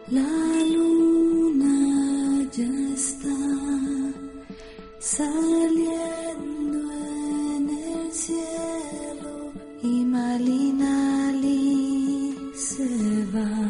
La luna ya está saliendo en el cielo y Malinali se va.